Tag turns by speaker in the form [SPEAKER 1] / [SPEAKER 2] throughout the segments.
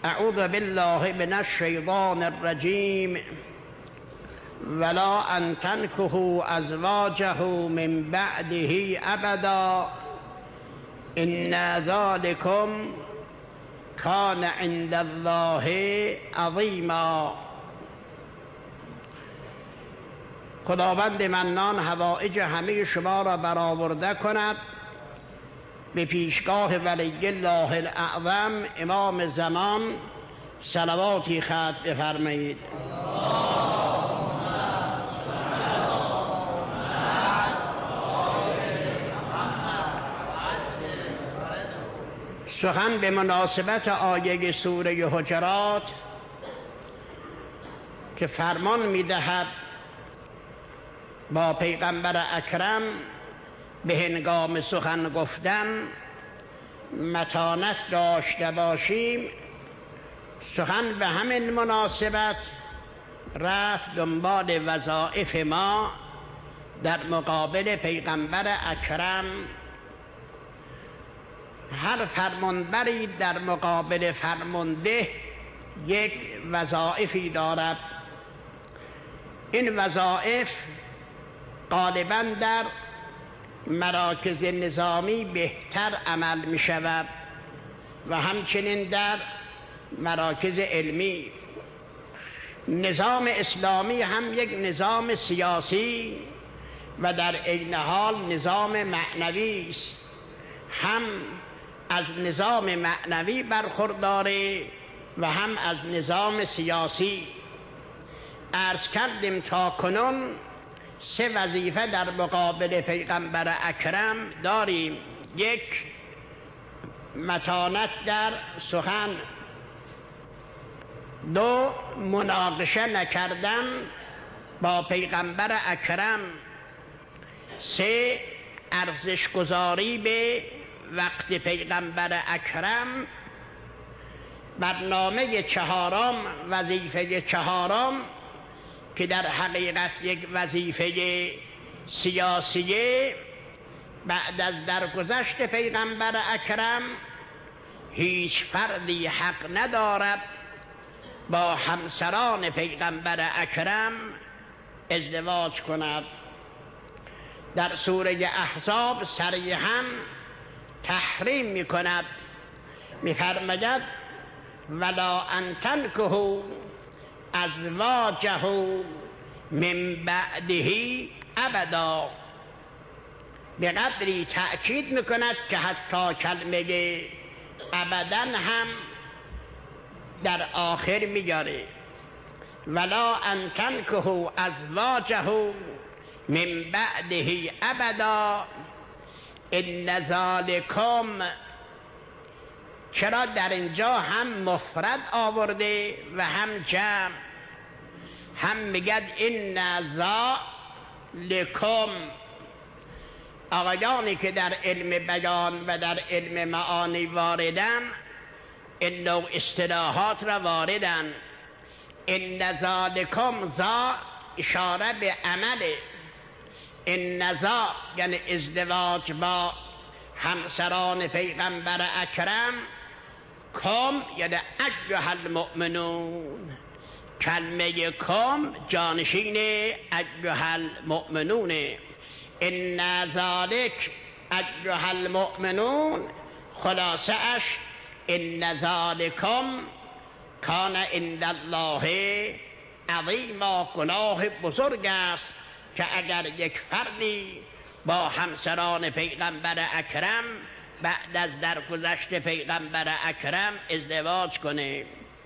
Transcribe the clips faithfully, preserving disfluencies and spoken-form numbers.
[SPEAKER 1] اعوذ بالله من الشیطان الرجیم ولا ان تنكحوا ازواجه من بعده ابدا ان ذلكم کان عند الله عظیما. خداوند منان حوائج همه شما را برآورده کند. به پیشگاه ولی الله الاعظم امام زمان صلواتی ختم بفرمایید. سخن به مناسبت آیه سوره حجرات که فرمان می‌دهد با پیغمبر اکرم به هنگام سخن گفتن متانت داشته باشیم، سخن به همین مناسبت رفت دنبال وظایف ما در مقابل پیغمبر اکرم. هر فرمانبری در مقابل فرمانده یک وظایفی دارد. این وظایف غالباً در مراکز نظامی بهتر عمل می شود و همچنین در مراکز علمی. نظام اسلامی هم یک نظام سیاسی و در عین حال نظام معنوی است. هم از نظام معنوی برخورداره و هم از نظام سیاسی. عرض کردیم تا کنون سه وظیفه در مقابل پیغمبر اکرم داریم. یک، متانت در سخن. دو، مناقشه نکردن با پیغمبر اکرم. سه، ارزش گذاری به وقت پیغمبر اکرم. برنامه چهارم، وظیفه چهارم که در حقیقت یک وظیفه سیاسیه، بعد از درگذشت پیغمبر اکرم هیچ فردی حق ندارد با همسران پیغمبر اکرم ازدواج کند. در سوره احزاب صریحاً تحریم می کند، می فرماید ولا ان تنکحوا ازواجه من بعده ابدا. به قدری تأکید می کند که حتی کلمه ابدا هم در آخر میاره. ولا ان تنکحوا ازواجه من بعده ابدا ان ذلکم. چرا در اینجا هم مفرد آورده و هم جمع؟ هم میگد ان ذلکم. آقایانی که در علم بیان و در علم معانی واردن این نوع اصطلاحات را واردن. ان ذلکم، ذا اشاره به عمله. این ذا یعنی ازدواج با همسران پیغمبر اکرم. کم یعنی ایها المؤمنون. کلمه کم جانشین ایها المؤمنون. ان ذلک ایها المؤمنون، خلاصه اش ان ذلکم کان عند الله عظیما. گناه بزرگ است که اگر یک فردی با همسران پیغمبر اکرم بعد از درگذشت پیغمبر اکرم ازدواج کنه.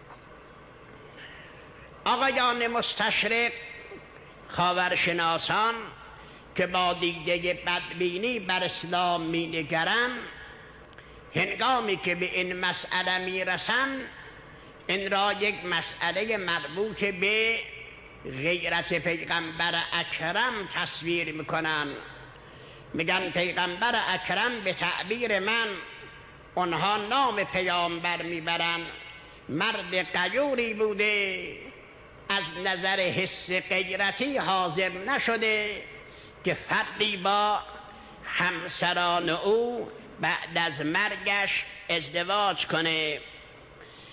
[SPEAKER 1] آقایان مستشرق، خاورشناسان که با دیده بدبینی بر اسلام می نگرند، هنگامی که به این مسئله می رسند این را یک مسئله مربوط به غیرت پیغمبر اکرم تصویر میکنن. میگن پیغمبر اکرم به تعبیر من، اونها نام پیامبر میبرن، مرد غیوری بوده، از نظر حس غیرتی حاضر نشده که فردی با همسران او بعد از مرگش ازدواج کنه.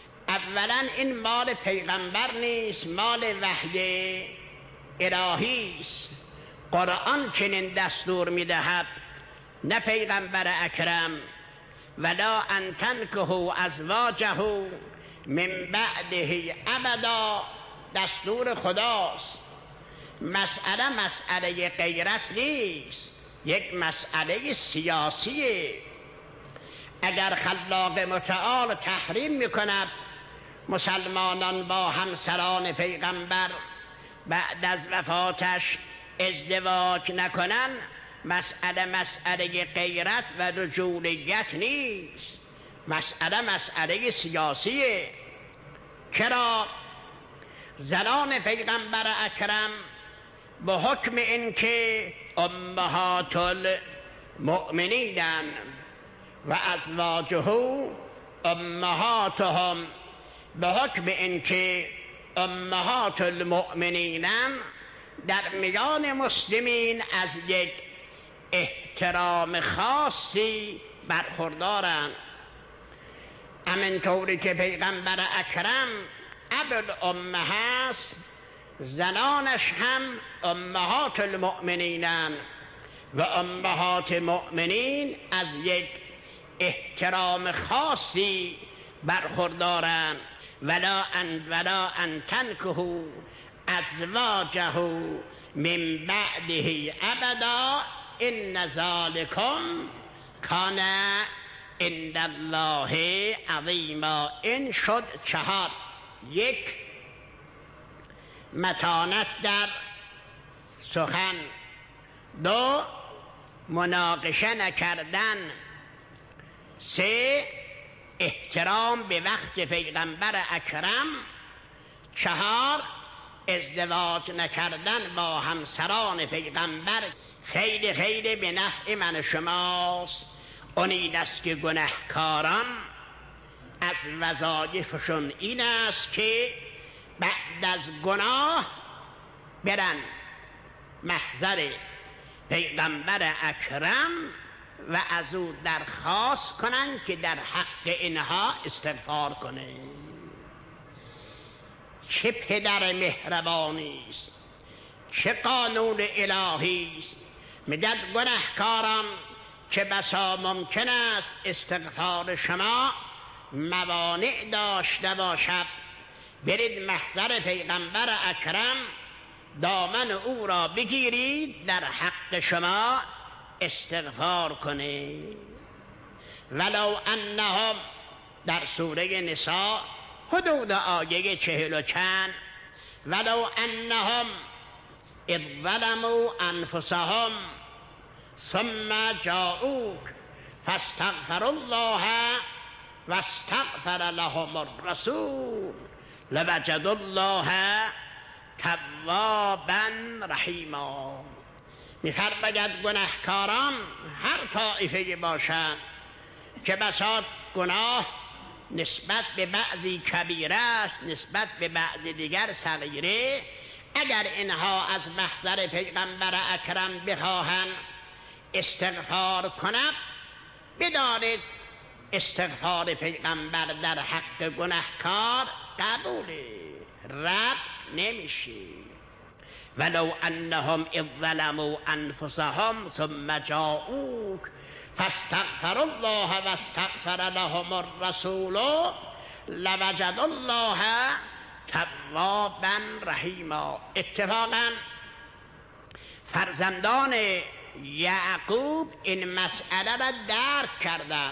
[SPEAKER 1] اولا این مال پیغمبر نیست، مال وحی الهی است. قرآن چنین دستور میدهد، نه پیغمبر اکرم. ولا ان تنکحوا ازواجه من بعده ابدا، دستور خداست. مسئله مسئله غیرت نیست، یک مسئله سیاسیه. اگر خلاق متعال تحریم میکند مسلمانان با همسران پیغمبر بعد از وفاتش ازدواج نکنن، مسئله مسئله غیرت و رجولیت نیست، مسئله مسئله سیاسیه. چرا؟ زنان پیغمبر اکرم به حکم اینکه امهات المؤمنینن و ازواجه امهاتهم، به حکم اینکه امهات المؤمنینن در میان مسلمین از یک احترام خاصی برخوردارند. همینطوری که پیغمبر اکرم ابوالامه هست، زنانش هم امهات المؤمنینن و امهات مؤمنین از یک احترام خاصی برخوردارند. ولا ان ولا ان تنکحوا ازواجه من بعده ابدا ان ذلکم کان عند الله عظیما. این شد چهار. یک، متانت در سخن. دو، مناقشه نکردن. سه، احترام به وقت پیغمبر اکرم. چهار، ازدواج نکردن با همسران پیغمبر. خیلی خیلی به نفع من شماست. اونید است که گناهکاران از وظایفشون این است که بعد از گناه برن محضر پیغمبر اکرم و از او درخواست کنن که در حق اینها استغفار کنه. چه پدر مهربانی است، چه قانون الهی است. میگد گناهکاران که بسا ممکن است استغفار شما موانع داشته باشد، برید محضر پیغمبر اکرم، دامن او را بگیرید، در حق شما استغفار کنید. ولو انهم، در سوره نساء حدود آیه چهل و چند، ولو انهم اذ ظلموا انفسهم ثم جاءوک فاستغفروا الله واستغفر لهم الرسول لوجدوا الله توابا رحیما. می‌فرماید گناهکاران هر طایفه باشند که بساط گناه نسبت به بعضی کبیره است، نسبت به بعضی دیگر صغیره، اگر اینها از محضر پیغمبر اکرم بخواهند استغفار کند، بدانید استغفار پیغمبر در حق گناهکار قبوله، رد نمیشه. ولو انهم اذ ظلموا انفسهم ثم جاءوک فاستغفروا الله واستغفر لهم الرسول لوجدوا الله توابا رحیما. اتفاقا فرزندان یعقوب این مسئله را درک کردند.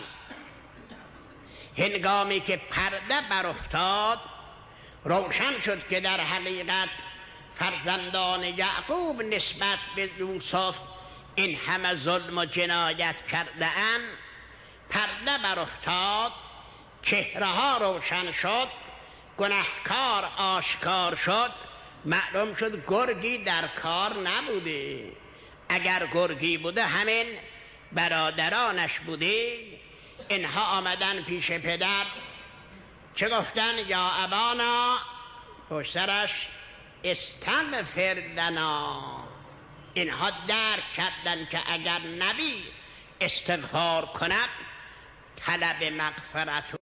[SPEAKER 1] هنگامی که پرده برافتاد روشن شد که در حقیقت فرزندان یعقوب نسبت به یوسف این همه ظلم و جنایت کرده اند. پرده برافتاد، چهره ها روشن شد، گناهکار آشکار شد، معلوم شد گرگی در کار نبوده. اگر گرگی بوده همین برادرانش بوده. اینها آمدن پیش پدر، چه گفتن؟ یا ابانا، پشت سرش استغفر لنا. اینها درک کردن که اگر نبی استغفار کند طلب مغفرت